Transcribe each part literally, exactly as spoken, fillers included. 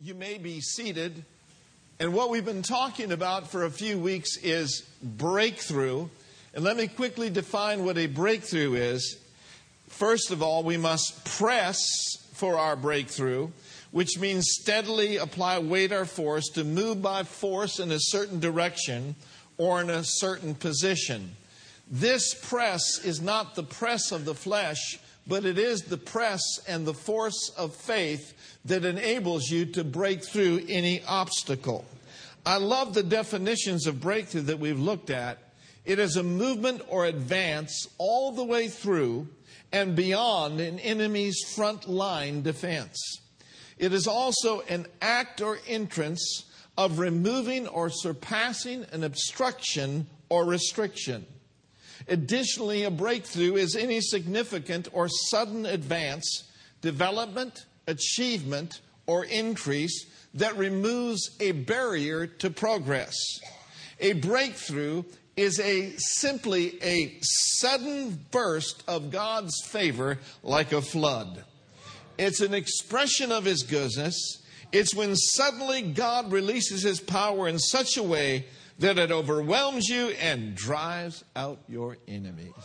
You may be seated. And what we've been talking about for a few weeks is breakthrough. And let me quickly define what a breakthrough is. First of all, we must press for our breakthrough, which means steadily apply weight or force to move by force in a certain direction or in a certain position. This press is not the press of the flesh, but it is the press and the force of faith that enables you to break through any obstacle. I love the definitions of breakthrough that we've looked at. It is a movement or advance all the way through and beyond an enemy's front line defense. It is also an act or entrance of removing or surpassing an obstruction or restriction. Additionally, a breakthrough is any significant or sudden advance, development, achievement, or increase that removes a barrier to progress. A breakthrough is a simply a sudden burst of God's favor like a flood. It's an expression of His goodness. It's when suddenly God releases His power in such a way that it overwhelms you and drives out your enemies.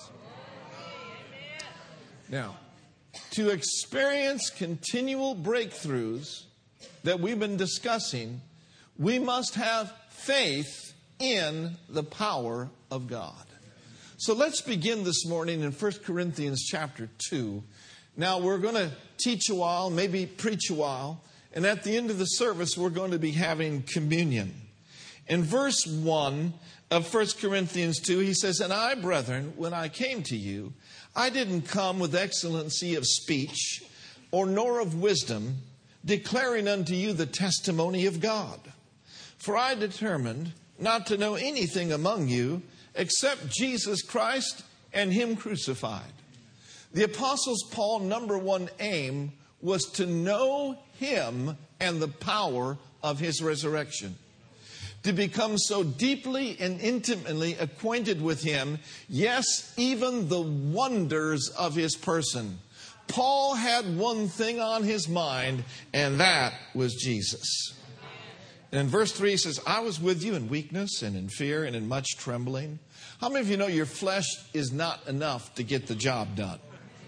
Now, to experience continual breakthroughs that we've been discussing, we must have faith in the power of God. So let's begin this morning in First Corinthians chapter two. Now we're going to teach a while, maybe preach a while, and at the end of the service we're going to be having communion. In verse one of First Corinthians two, he says, "And I, brethren, when I came to you, I didn't come with excellency of speech, or nor of wisdom, declaring unto you the testimony of God. For I determined not to know anything among you except Jesus Christ and Him crucified." The Apostles' Paul's number one aim was to know Him and the power of His resurrection. To become so deeply and intimately acquainted with Him, yes, even the wonders of His person. Paul had one thing on his mind, and that was Jesus. And in verse three, he says, "I was with you in weakness and in fear and in much trembling." How many of you know your flesh is not enough to get the job done?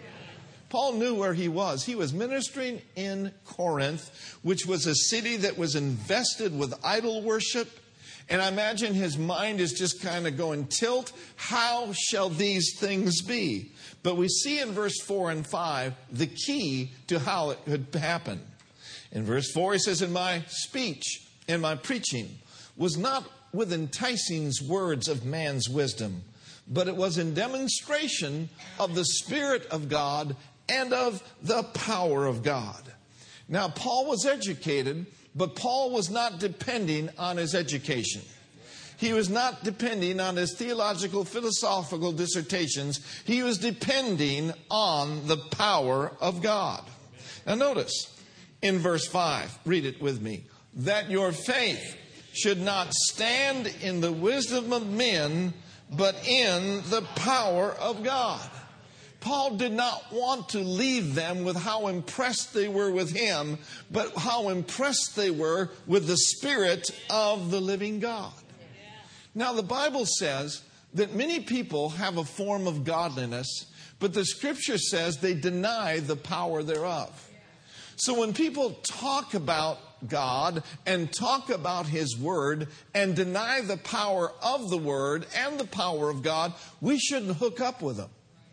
Paul knew where he was. He was ministering in Corinth, which was a city that was invested with idol worship. And I imagine his mind is just kind of going tilt. How shall these things be? But we see in verse four and five the key to how it could happen. In verse four, he says, "And my speech and my preaching was not with enticing words of man's wisdom, but it was in demonstration of the Spirit of God and of the power of God." Now, Paul was educated, but Paul was not depending on his education. He was not depending on his theological, philosophical dissertations. He was depending on the power of God. Now notice, in verse five, read it with me. "That your faith should not stand in the wisdom of men, but in the power of God." Paul did not want to leave them with how impressed they were with him, but how impressed they were with the Spirit of the living God. Now, the Bible says that many people have a form of godliness, but the Scripture says they deny the power thereof. So when people talk about God and talk about His Word and deny the power of the Word and the power of God, we shouldn't hook up with them.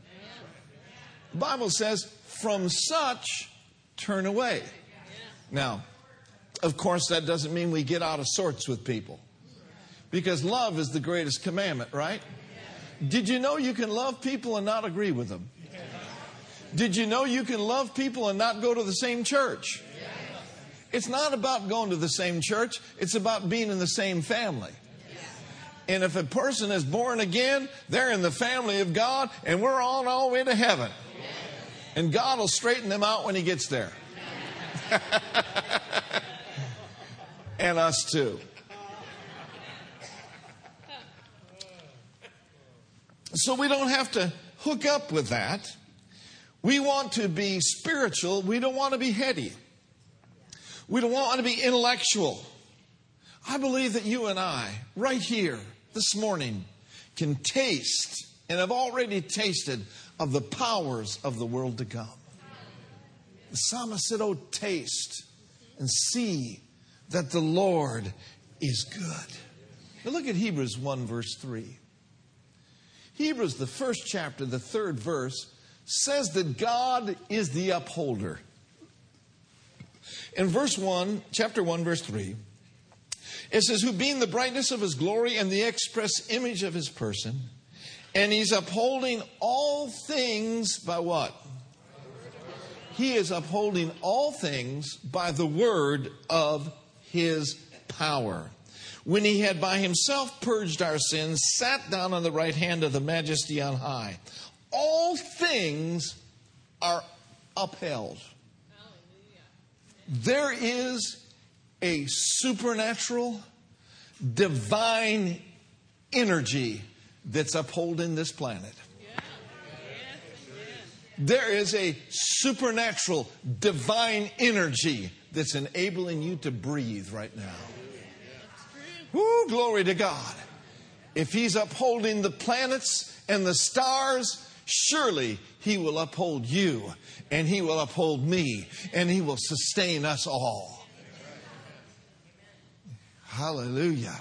The Bible says, "From such, turn away." Now, of course, that doesn't mean we get out of sorts with people. Because love is the greatest commandment, right? Did you know you can love people and not agree with them? Did you know you can love people and not go to the same church? It's not about going to the same church. It's about being in the same family. And if a person is born again, they're in the family of God, and we're on our way to heaven. And God will straighten them out when He gets there. And us too. So we don't have to hook up with that. We want to be spiritual. We don't want to be heady. We don't want to be intellectual. I believe that you and I, right here this morning, can taste and have already tasted of the powers of the world to come. The psalmist said, oh, taste and see that the Lord is good. Now look at Hebrews one, verse three. Hebrews, the first chapter, the third verse, says that God is the upholder. In verse one, chapter one, verse three, it says, who being the brightness of his glory and the express image of his person, and he's upholding all things by what? He is upholding all things by the word of his power. When he had by himself purged our sins, sat down on the right hand of the majesty on high. All things are upheld. There is a supernatural, divine energy that's upholding this planet. There is a supernatural, divine energy that's enabling you to breathe right now. Woo, glory to God. If he's upholding the planets and the stars, surely he will uphold you, and he will uphold me, and he will sustain us all. Hallelujah.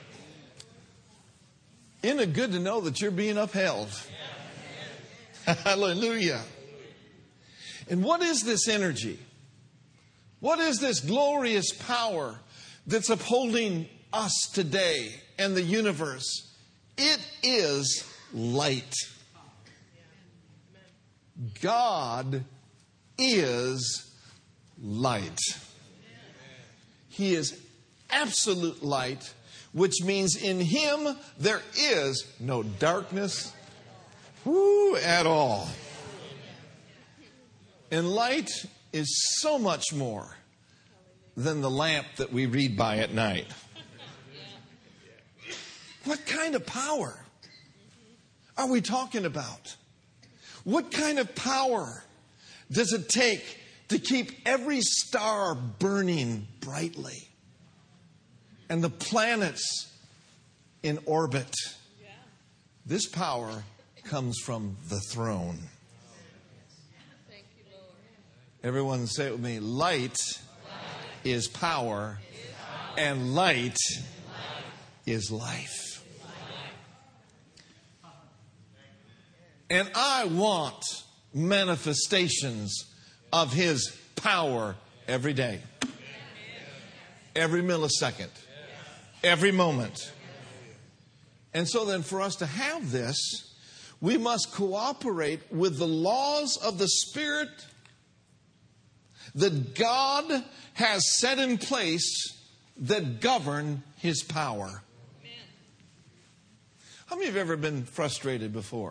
Isn't it good to know that you're being upheld? Hallelujah. And what is this energy? What is this glorious power that's upholding us today and the universe? It is light. God is light. He is absolute light, which means in him there is no darkness whoo, at all. And light is so much more than the lamp that we read by at night. What kind of power are we talking about? What kind of power does it take to keep every star burning brightly and the planets in orbit? This power comes from the throne. Everyone say it with me. Light, light. is power, is power. and light, light. is life. life. And I want manifestations of his power every day, every millisecond, every moment. And so then for us to have this, we must cooperate with the laws of the Spirit that God has set in place that govern his power. How many have ever been frustrated before?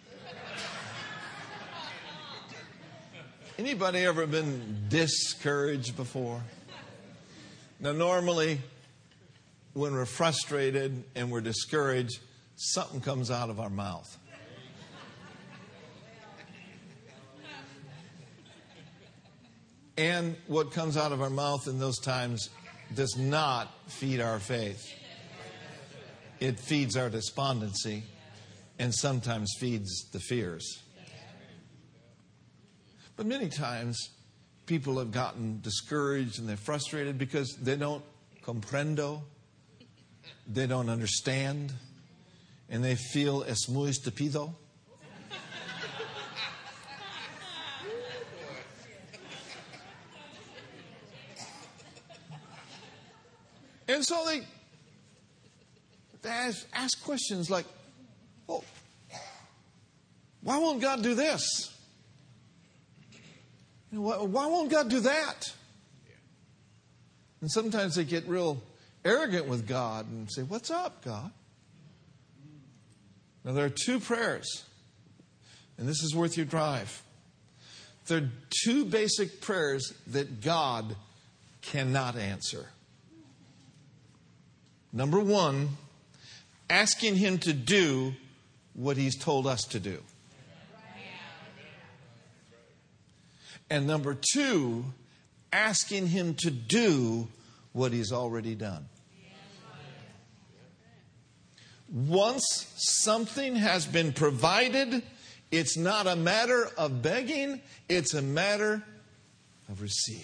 Anybody ever been discouraged before? Now, normally, when we're frustrated and we're discouraged, something comes out of our mouth. And what comes out of our mouth in those times does not feed our faith. It feeds our despondency and sometimes feeds the fears. But many times people have gotten discouraged and they're frustrated because they don't comprendo, they don't understand, and they feel es muy estúpido. And so they, they ask, ask questions like, well, why won't God do this? You know, why, why won't God do that? And sometimes they get real arrogant with God and say, what's up, God? Now, there are two prayers, and this is worth your drive. There are two basic prayers that God cannot answer. Number one, asking him to do what he's told us to do. And number two, asking Him to do what He's already done. Once something has been provided, it's not a matter of begging, it's a matter of receiving.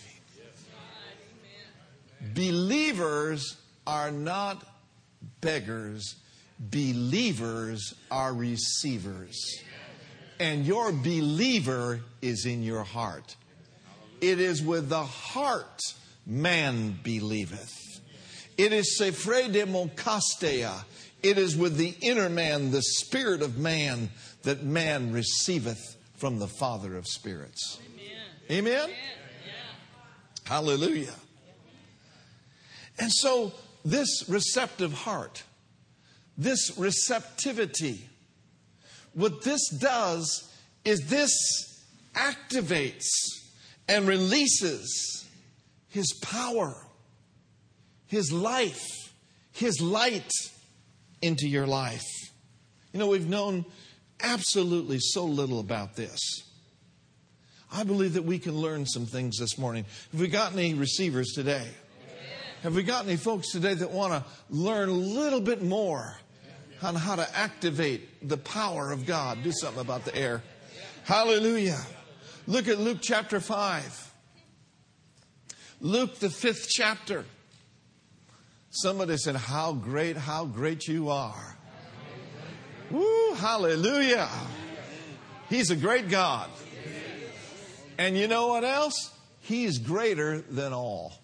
Believers are not beggars. Believers are receivers. And your believer is in your heart. It is with the heart man believeth. It is sephre demokastea. It is with the inner man, the spirit of man, that man receiveth from the Father of spirits. Amen? Amen? Amen. Hallelujah. And so this receptive heart, this receptivity, what this does is this activates and releases His power, His life, His light into your life. You know, we've known absolutely so little about this. I believe that we can learn some things this morning. Have we got any receivers today? Have we got any folks today that want to learn a little bit more on how to activate the power of God? Do something about the air. Hallelujah. Look at Luke chapter five. Luke, the fifth chapter. Somebody said, how great, how great you are. Woo, hallelujah. He's a great God. And you know what else? He's greater than all.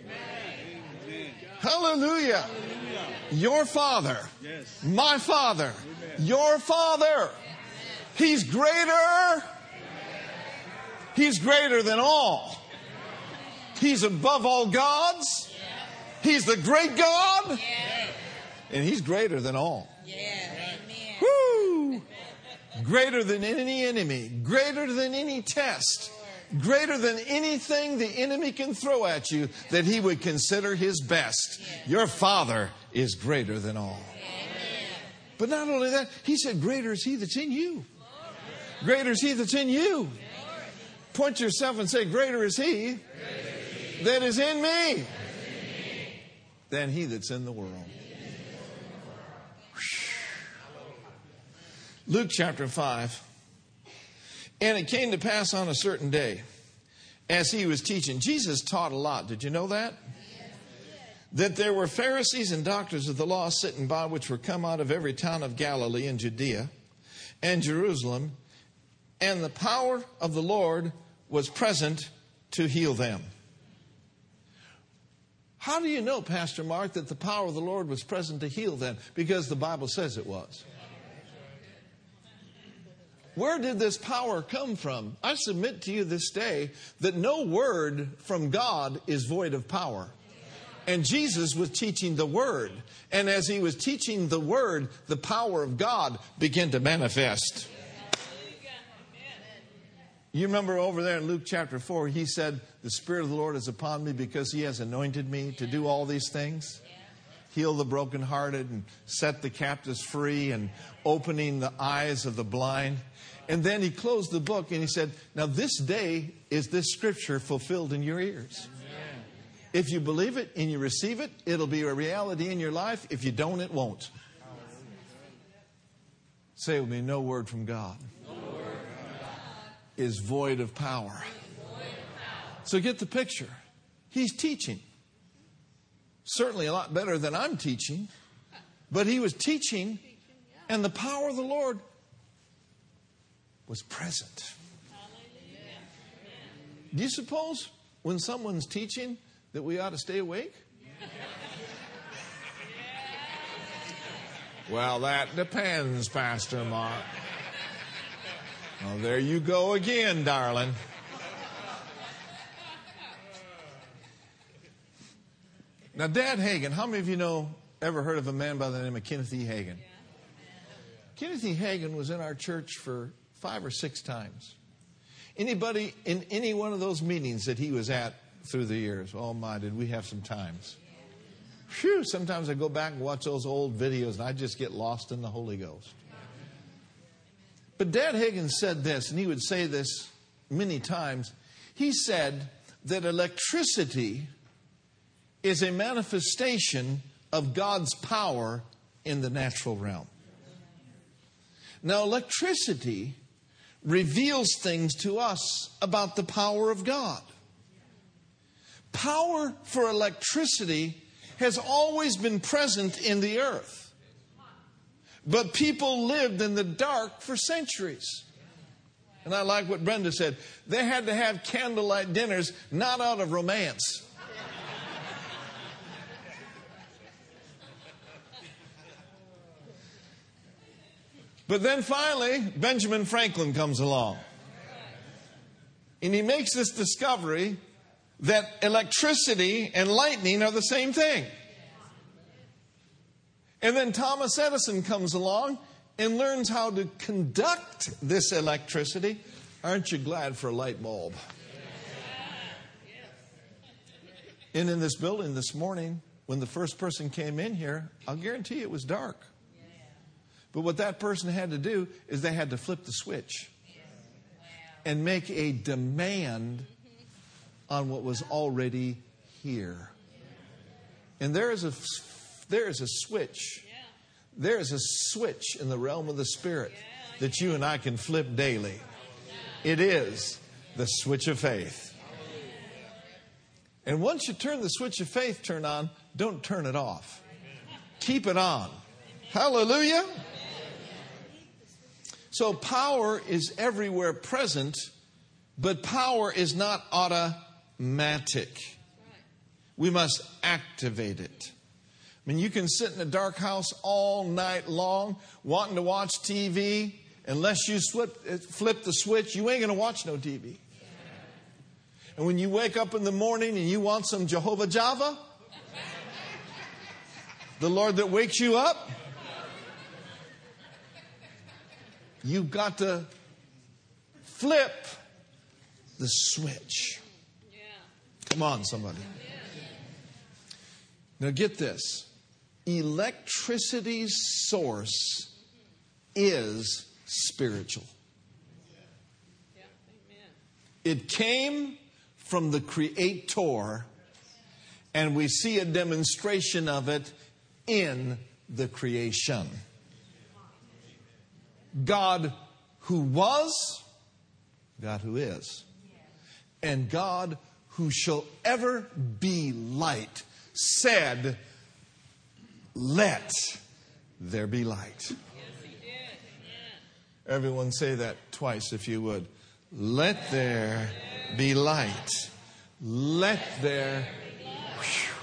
Hallelujah. Your Father, my Father, your Father. He's greater. He's greater than all. He's above all gods. He's the great God. And He's greater than all. Woo! Greater than any enemy. Greater than any test. Greater than anything the enemy can throw at you that he would consider his best. Your Father is greater than all. But not only that, He said, greater is He that's in you. Greater is He that's in you. Point to yourself and say, greater is He that is in me than he that's in the world. Luke chapter five. And it came to pass on a certain day, as He was teaching. Jesus taught a lot. Did you know that? That there were Pharisees and doctors of the law sitting by, which were come out of every town of Galilee and Judea and Jerusalem. And the power of the Lord was present to heal them. How do you know, Pastor Mark, that the power of the Lord was present to heal them? Because the Bible says it was. Where did this power come from? I submit to you this day that no word from God is void of power. And Jesus was teaching the Word. And as He was teaching the Word, the power of God began to manifest. You remember over there in Luke chapter four, He said, the Spirit of the Lord is upon me because He has anointed me to do all these things. Heal the brokenhearted and set the captives free and opening the eyes of the blind. And then He closed the book and He said, now this day is this scripture fulfilled in your ears. Amen. If you believe it and you receive it, it'll be a reality in your life. If you don't, it won't. Say with me, no word from God, no word from God is void of power. Void of power. So get the picture. He's teaching. Certainly a lot better than I'm teaching. But He was teaching and the power of the Lord was present. Do you suppose when someone's teaching that we ought to stay awake? Well, that depends, Pastor Mark. Well, there you go again, darling. Now, Dad Hagin, how many of you know, ever heard of a man by the name of Kenneth E. Hagin? Kenneth E. Hagin was in our church for five or six times. Anybody in any one of those meetings that he was at through the years? Oh my, did we have some times. Phew, sometimes I go back and watch those old videos and I just get lost in the Holy Ghost. But Dad Hagin said this, and he would say this many times. He said, that electricity is a manifestation of God's power in the natural realm. Now, electricity reveals things to us about the power of God. Power for electricity has always been present in the earth. But people lived in the dark for centuries. And I like what Brenda said. They had to have candlelight dinners, not out of romance. But then finally, Benjamin Franklin comes along. And he makes this discovery that electricity and lightning are the same thing. And then Thomas Edison comes along and learns how to conduct this electricity. Aren't you glad for a light bulb? And in this building this morning, when the first person came in here, I'll guarantee it was dark. But what that person had to do is they had to flip the switch and make a demand on what was already here. And there is a, there is a switch. There is a switch in the realm of the Spirit that you and I can flip daily. It is the switch of faith. And once you turn the switch of faith turn on, don't turn it off. Keep it on. Hallelujah. So power is everywhere present, but power is not automatic. We must activate it. I mean, you can sit in a dark house all night long wanting to watch T V. Unless you flip, flip the switch, you ain't going to watch no T V. And when you wake up in the morning and you want some Jehovah Java, the Lord that wakes you up, you've got to flip the switch. Come on, somebody. Now get this. Electricity's source is spiritual. It came from the Creator, and we see a demonstration of it in the creation. God who was, God who is, and God who shall ever be light said, "Let there be light." Everyone say that twice if you would. Let there be light. Let there. Whew.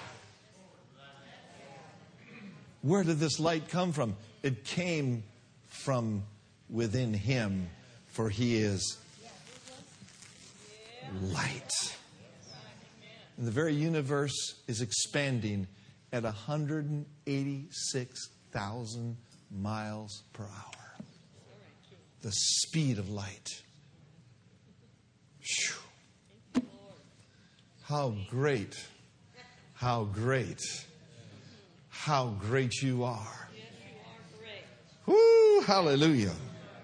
Where did this light come from? It came from within Him, for He is light. And the very universe is expanding at one hundred eighty-six thousand miles per hour. The speed of light. Whew. How great, how great, how great you are. Woo, hallelujah.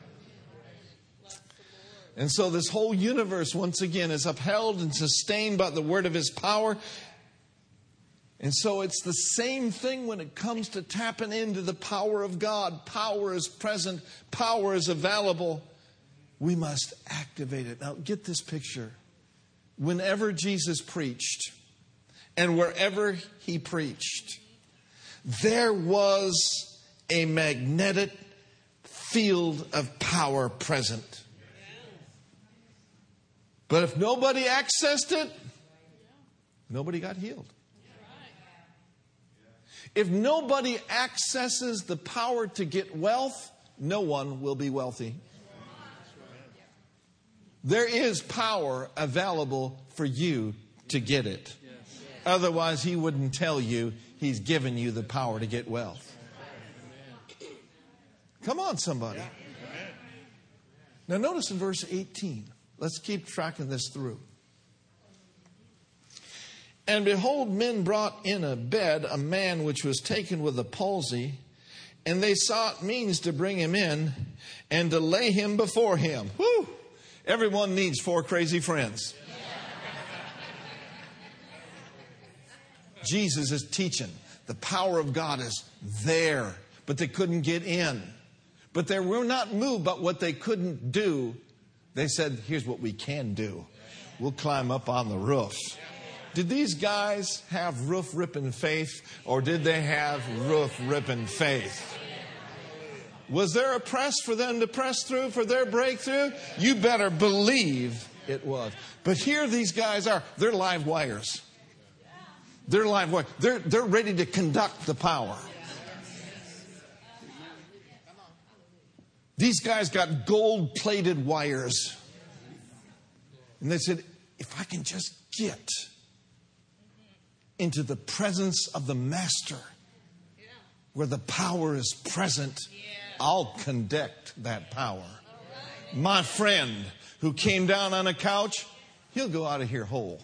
And so this whole universe, once again, is upheld and sustained by the word of His power. And so it's the same thing when it comes to tapping into the power of God. Power is present. Power is available. We must activate it. Now, get this picture. Whenever Jesus preached, and wherever He preached, there was a magnetic field of power present. But if nobody accessed it, nobody got healed. If nobody accesses the power to get wealth, no one will be wealthy. There is power available for you to get it. Otherwise, He wouldn't tell you He's given you the power to get wealth. Come on, somebody. Now notice in verse eighteen. Let's keep tracking this through. And behold, men brought in a bed a man which was taken with a palsy, and they sought means to bring him in and to lay him before him. Whew! Everyone needs four crazy friends. Jesus is teaching. The power of God is there, but they couldn't get in. But they were not moved by what they couldn't do. They said, here's what we can do. We'll climb up on the roof. Did these guys have roof-ripping faith, or did they have roof-ripping faith? Was there a press for them to press through for their breakthrough? You better believe it was. But here these guys are. They're live wires. They're live wires. They're, they're ready to conduct the power. These guys got gold-plated wires. And they said, if I can just get into the presence of the Master, where the power is present, I'll conduct that power. My friend who came down on a couch, he'll go out of here whole.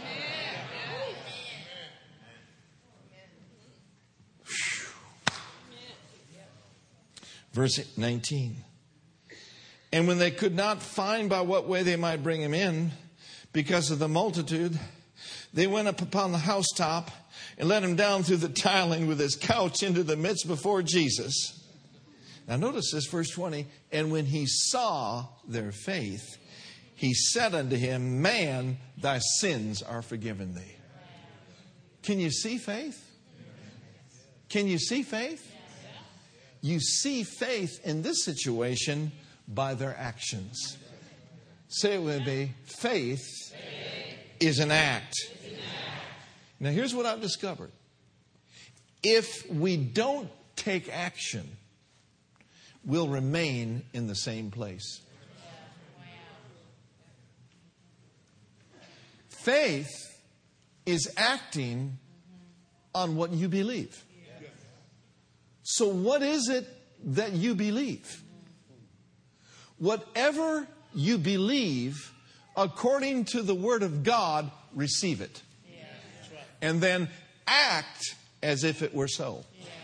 Verse nineteen. And when they could not find by what way they might bring him in, because of the multitude, they went up upon the housetop and let him down through the tiling with his couch into the midst before Jesus. Now notice this, verse twenty. And when he saw their faith, he said unto him, man, thy sins are forgiven thee. Can you see faith? Can you see faith? You see faith in this situation by their actions. Say it with me. Faith, faith is an act. Is an act. Now here's what I've discovered. If we don't take action, we'll remain in the same place. Faith is acting on what you believe. So what is it that you believe? Whatever you believe, according to the Word of God, receive it. And then act as if it were so.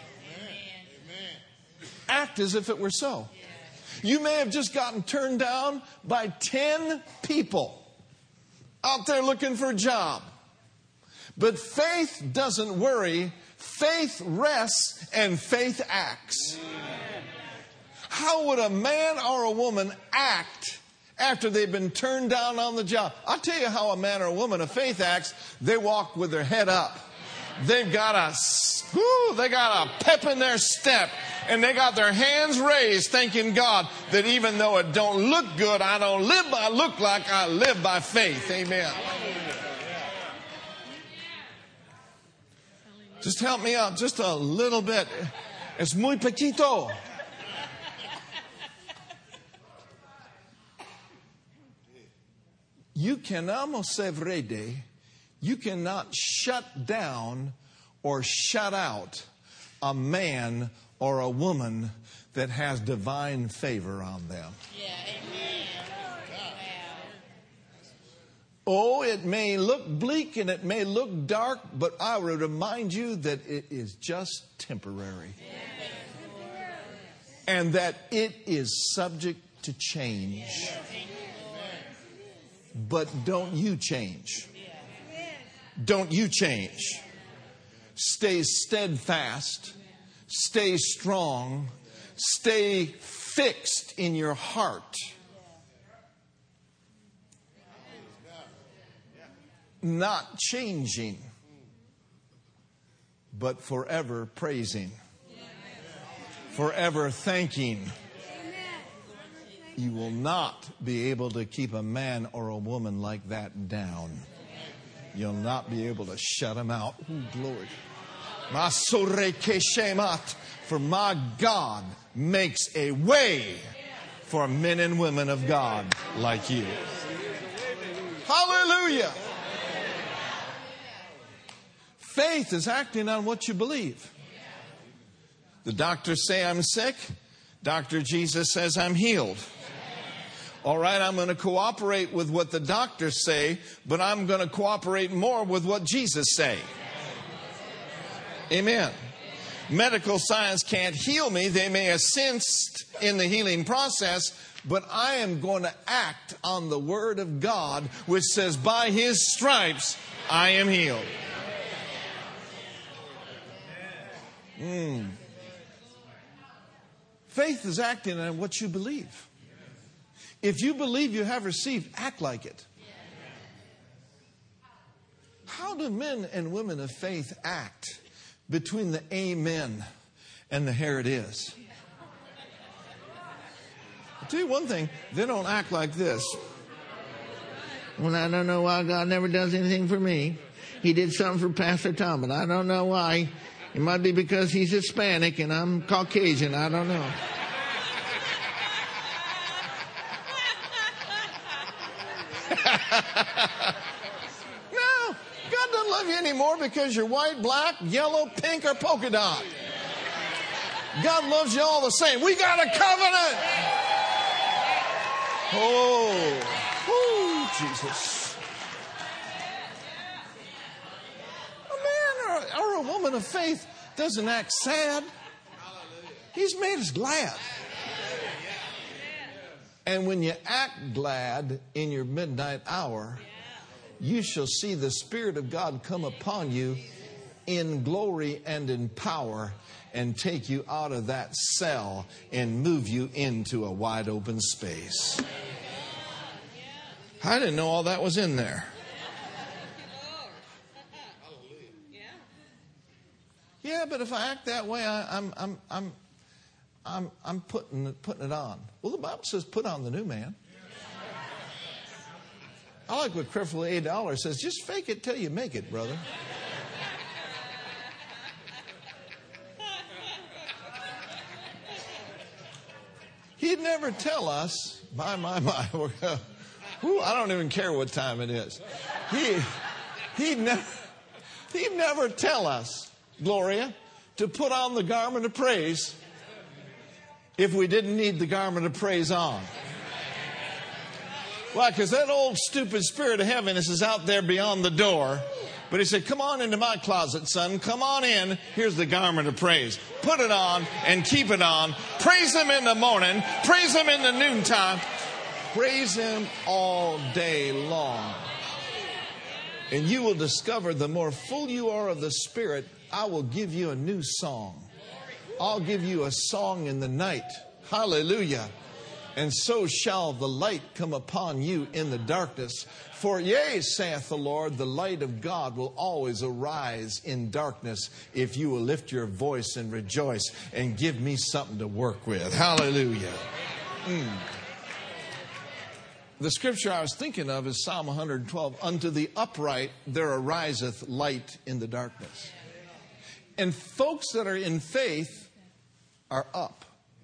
Act as if it were so. You may have just gotten turned down by ten people out there looking for a job. But faith doesn't worry. Faith rests and faith acts. How would a man or a woman act after they've been turned down on the job? I'll tell you how a man or a woman of faith acts. They walk with their head up. They've got a, whoo, they got a pep in their step. And they got their hands raised, thanking God that even though it don't look good, I don't live by look like, I live by faith. Amen. Just help me out just a little bit. Es muy poquito. You cannot mosevrede. You cannot shut down or shut out a man or a woman that has divine favor on them. Yeah, amen. Oh, it may look bleak and it may look dark, but I would remind you that it is just temporary. And that it is subject to change. But don't you change. Don't you change. Stay steadfast. Stay strong. Stay fixed in your heart. Not changing, but forever praising. Forever thanking. You will not be able to keep a man or a woman like that down. You'll not be able to shut him out. Ooh, glory. For my God makes a way for men and women of God like you. Hallelujah. Faith is acting on what you believe. The doctors say I'm sick. Doctor Jesus says I'm healed. All right, I'm going to cooperate with what the doctors say, but I'm going to cooperate more with what Jesus say. Amen. Medical science can't heal me. They may assist in the healing process, but I am going to act on the Word of God, which says, by His stripes I am healed. Mm. Faith is acting on what you believe. If you believe you have received, act like it. How do men and women of faith act between the amen and the here it is? I'll tell you one thing, they don't act like this. Well, I don't know why God never does anything for me. He did something for Pastor Tom, but I don't know why. It might be because he's Hispanic and I'm Caucasian. I don't know. No, God doesn't love you anymore because you're white, black, yellow, pink, or polka dot. God loves you all the same. We got a covenant. Oh, oh, Jesus. A man or, or a woman of faith doesn't act sad. He's made us glad. And when you act glad in your midnight hour, you shall see the Spirit of God come upon you in glory and in power and take you out of that cell and move you into a wide open space. I didn't know all that was in there. Yeah, but if I act that way, I, I'm I'm I'm I'm I'm putting putting it on. Well, the Bible says, "Put on the new man." I like what Creflo A. Dollar says: "Just fake it till you make it, brother." He'd never tell us, my my my. Whew, I don't even care what time it is. He he'd never he'd never tell us, Gloria, to put on the garment of praise if we didn't need the garment of praise on. Why? Because that old stupid spirit of heaviness is out there beyond the door. But he said, come on into my closet, son. Come on in. Here's the garment of praise. Put it on and keep it on. Praise him in the morning. Praise him in the noontime. Praise him all day long. And you will discover the more full you are of the Spirit, I will give you a new song. I'll give you a song in the night. Hallelujah. And so shall the light come upon you in the darkness. For yea, saith the Lord, the light of God will always arise in darkness if you will lift your voice and rejoice and give me something to work with. Hallelujah. Mm. The scripture I was thinking of is Psalm one twelve. Unto the upright there ariseth light in the darkness. And folks that are in faith are up.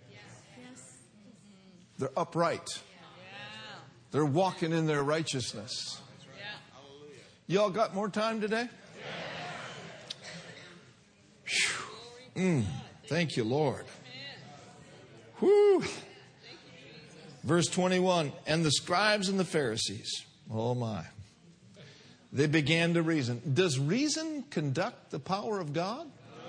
They're upright. They're walking in their righteousness. Y'all got more time today? Mm, thank you, Lord. Whew. Verse twenty-one, and the scribes and the Pharisees, oh my, they began to reason. Does reason conduct the power of God?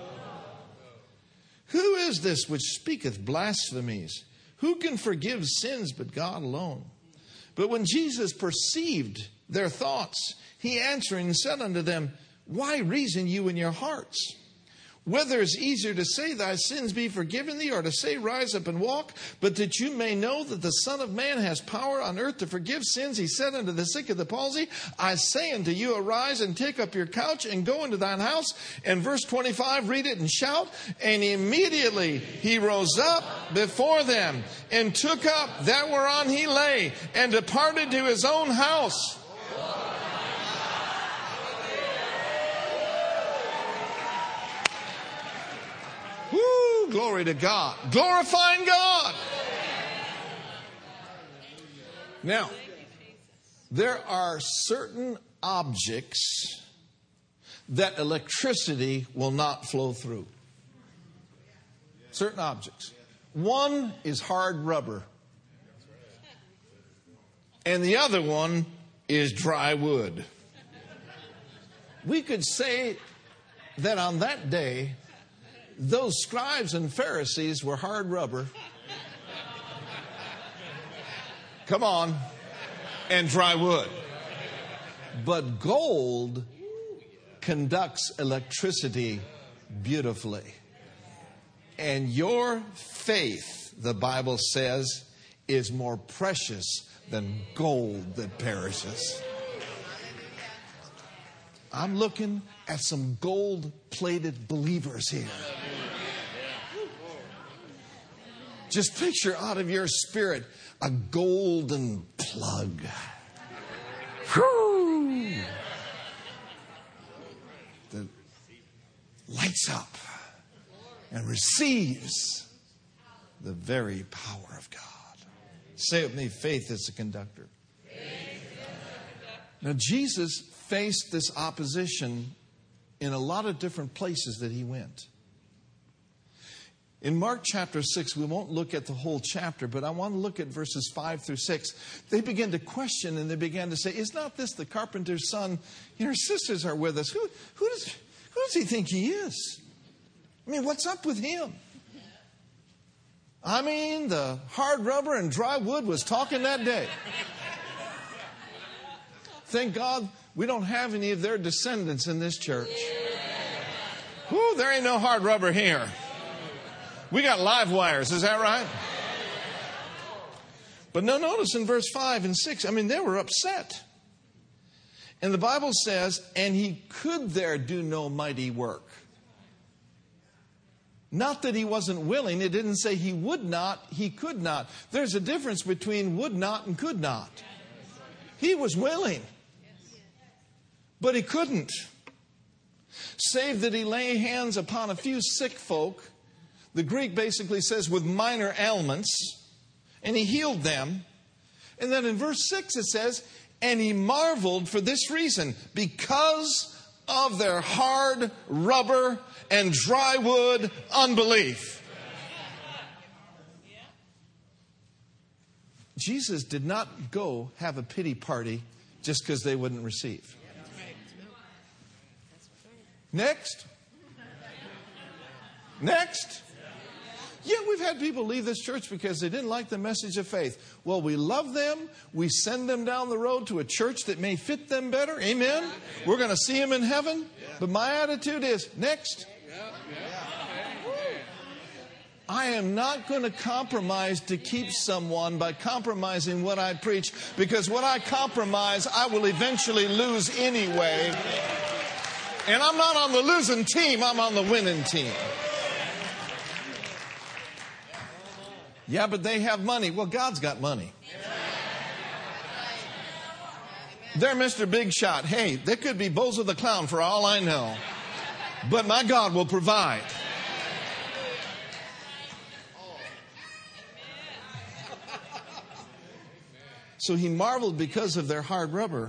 Who is this which speaketh blasphemies? Who can forgive sins but God alone? But when Jesus perceived their thoughts, he answering said unto them, why reason you in your hearts? Whether it's easier to say thy sins be forgiven thee, or to say rise up and walk, but that you may know that the Son of Man has power on earth to forgive sins, he said unto the sick of the palsy, I say unto you, arise and take up your couch and go into thine house. And verse twenty-five, read it and shout. And immediately he rose up before them and took up that whereon he lay and departed to his own house. Woo, glory to God. Glorifying God. Now, there are certain objects that electricity will not flow through. Certain objects. One is hard rubber. And the other one is dry wood. We could say that on that day, those scribes and Pharisees were hard rubber. Come on. And dry wood. But gold conducts electricity beautifully. And your faith, the Bible says, is more precious than gold that perishes. I'm looking at some gold-plated believers here. Just picture out of your spirit a golden plug. Whew. That lights up and receives the very power of God. Say with me, faith is the conductor. Now, Jesus faced this opposition in a lot of different places that he went. In Mark chapter six, we won't look at the whole chapter, but I want to look at verses five through six. They began to question and they began to say, is not this the carpenter's son? You know, our sisters are with us. Who, who, does, who does he think he is? I mean, what's up with him? I mean, the hard rubber and dry wood was talking that day. Thank God we don't have any of their descendants in this church. Whew, there ain't no hard rubber here. We got live wires, is that right? But no, notice in verse five and six, I mean, they were upset. And the Bible says, and he could there do no mighty work. Not that he wasn't willing. It didn't say he would not, he could not. There's a difference between would not and could not. He was willing, but he couldn't. Save that he lay hands upon a few sick folk. The Greek basically says with minor ailments, and he healed them. And then in verse six it says, and he marveled for this reason, because of their hard rubber and dry wood unbelief. Jesus did not go have a pity party just because they wouldn't receive. Next. Next. Yeah, we've had people leave this church because they didn't like the message of faith. Well, we love them. We send them down the road to a church that may fit them better. Amen. We're going to see them in heaven. But my attitude is, next. I am not going to compromise to keep someone by compromising what I preach, because what I compromise, I will eventually lose anyway. And I'm not on the losing team. I'm on the winning team. Yeah, but they have money. Well, God's got money. They're Mister Big Shot. Hey, they could be Bozo the Clown for all I know. But my God will provide. So he marveled because of their hard rubber.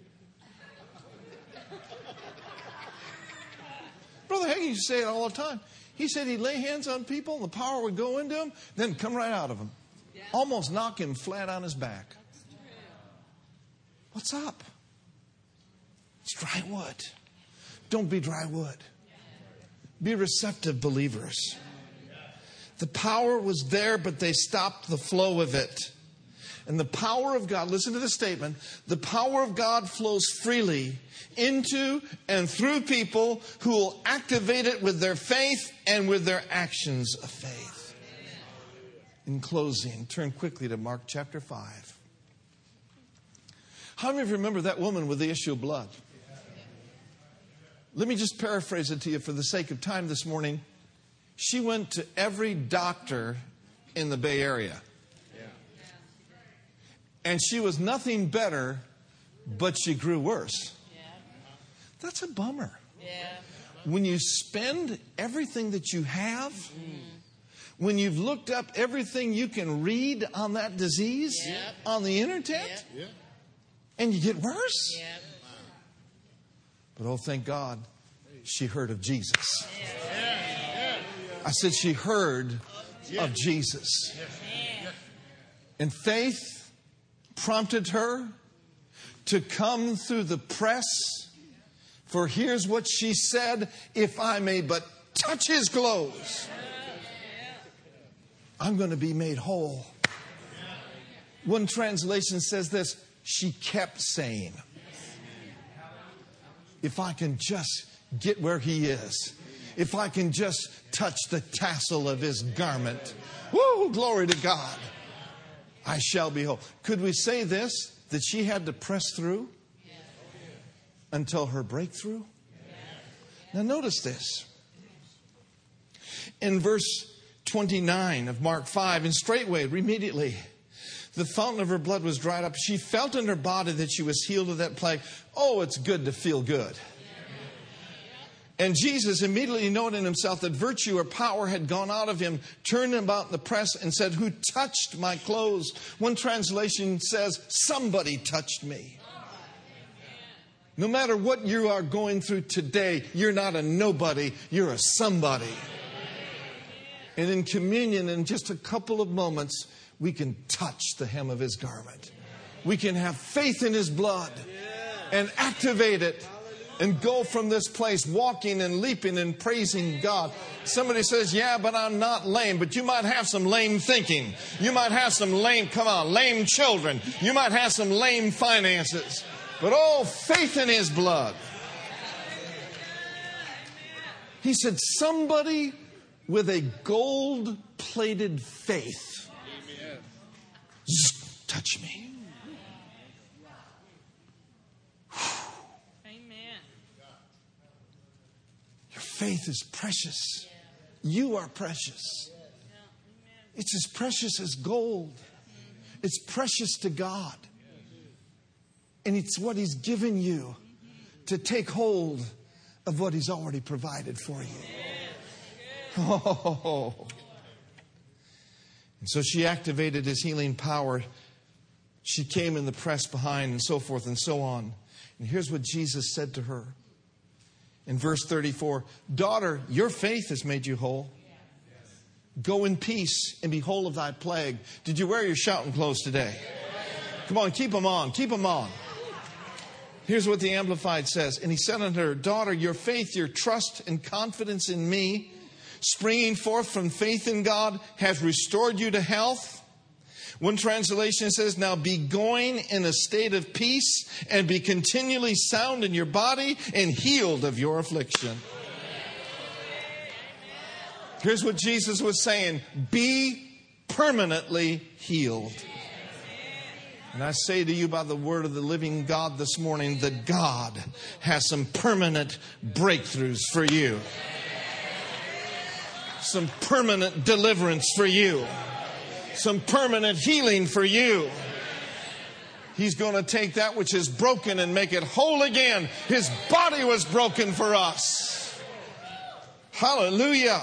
Brother Hagin used to say it all the time. He said he'd lay hands on people and the power would go into them, then come right out of them. Almost knock him flat on his back. What's up? It's dry wood. Don't be dry wood. Be receptive believers. The power was there, but they stopped the flow of it. And the power of God, listen to the statement, the power of God flows freely into and through people who will activate it with their faith and with their actions of faith. In closing, turn quickly to Mark chapter five. How many of you remember that woman with the issue of blood? Let me just paraphrase it to you for the sake of time this morning. She went to every doctor in the Bay Area. And she was nothing better, but she grew worse. That's a bummer. When you spend everything that you have, when you've looked up everything you can read on that disease on the internet, and you get worse. But oh, thank God, she heard of Jesus. I said she heard of Jesus. And faith prompted her to come through the press. For here's what she said, if I may but touch his clothes, I'm going to be made whole. One translation says this, she kept saying, if I can just get where he is, if I can just touch the tassel of his garment. Woo, glory to God. I shall be whole. Could we say this, that she had to press through until her breakthrough? Now notice this. In verse twenty-nine of Mark five, and straightway, immediately, the fountain of her blood was dried up. She felt in her body that she was healed of that plague. Oh, it's good to feel good. And Jesus, immediately knowing in himself that virtue or power had gone out of him, turned about in the press and said, who touched my clothes? One translation says, somebody touched me. No matter what you are going through today, you're not a nobody, you're a somebody. And in communion, in just a couple of moments, we can touch the hem of his garment. We can have faith in his blood and activate it and go from this place walking and leaping and praising God. Somebody says, yeah, but I'm not lame. But you might have some lame thinking. You might have some lame, come on, lame children. You might have some lame finances. But oh, faith in his blood. He said, somebody with a gold-plated faith. Zzz, touch me. Amen. Your faith is precious. You are precious. It's as precious as gold. It's precious to God. And it's what he's given you to take hold of what he's already provided for you. Oh. And so she activated his healing power. She came in the press behind and so forth and so on. And here's what Jesus said to her. In verse thirty-four, daughter, your faith has made you whole. Go in peace and be whole of thy plague. Did you wear your shouting clothes today? Come on, keep them on. Keep them on. Here's what the Amplified says. And he said unto her, daughter, your faith, your trust and confidence in me, springing forth from faith in God, has restored you to health. One translation says, now be going in a state of peace and be continually sound in your body and healed of your affliction. Here's what Jesus was saying. Be permanently healed. And I say to you by the word of the living God this morning, that God has some permanent breakthroughs for you. Some permanent deliverance for you. Some permanent healing for you. He's going to take that which is broken and make it whole again. His body was broken for us. Hallelujah.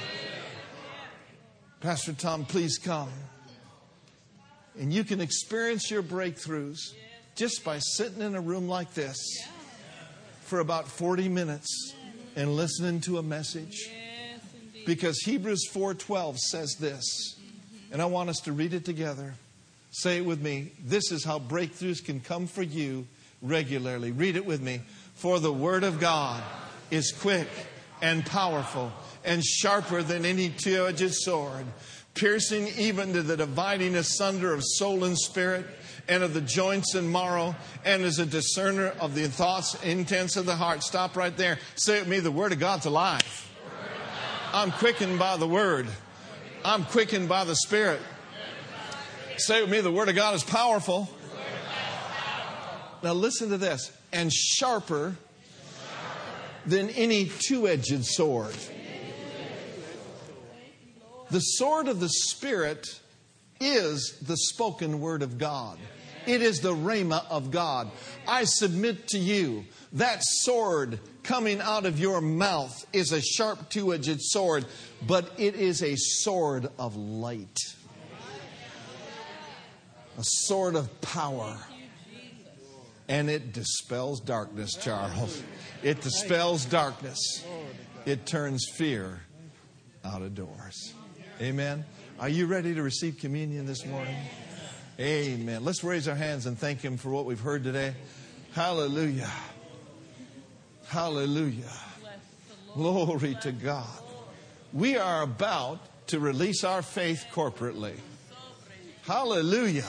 Pastor Tom, please come. And you can experience your breakthroughs just by sitting in a room like this for about forty minutes and listening to a message. Because Hebrews four twelve says this. And I want us to read it together. Say it with me. This is how breakthroughs can come for you regularly. Read it with me. For the word of God is quick and powerful and sharper than any two-edged sword, piercing even to the dividing asunder of soul and spirit, and of the joints and marrow, and is a discerner of the thoughts and intents of the heart. Stop right there. Say it with me. The word of God's alive. I'm quickened by the word. I'm quickened by the Spirit. Say with me, the word of God is powerful. Now listen to this. And sharper than any two-edged sword. The sword of the Spirit is the spoken word of God. It is the rhema of God. I submit to you, that sword coming out of your mouth is a sharp two-edged sword, but it is a sword of light. A sword of power. And it dispels darkness, Charles. It dispels darkness. It turns fear out of doors. Amen. Are you ready to receive communion this morning? Amen. Let's raise our hands and thank Him for what we've heard today. Hallelujah. Hallelujah. Glory to God. We are about to release our faith corporately. Hallelujah.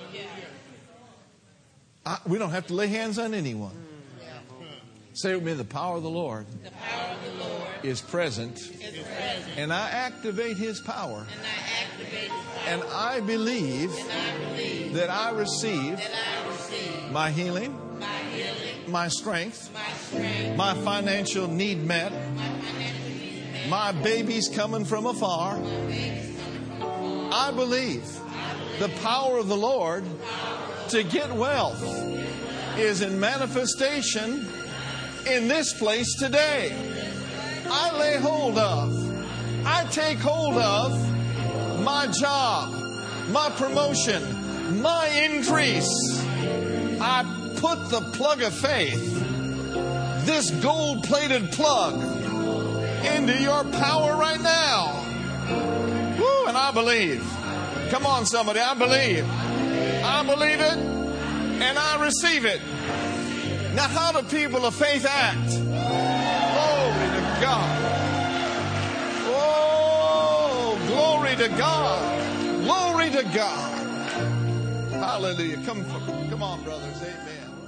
I, we don't have to lay hands on anyone. Say with me, the power of the Lord. The power of the Lord is present, is present. And I activate His power. And I activate His power. And I believe, And I believe that I receive, that I receive my healing, my healing, my strength, my strength, my financial need met, my financial needs met, my babies coming from afar. my babies coming from afar. I believe the power of the Lord to get wealth is in manifestation in this place today. I lay hold of, I take hold of my job, my promotion, my increase. I put the plug of faith, this gold-plated plug, into your power right now. Woo, and I believe. Come on, somebody, I believe. I believe it, and I receive it. Now, how do people of faith act? Glory to God. Oh, glory to God. Glory to God. Hallelujah. Come, come on, brothers. Amen.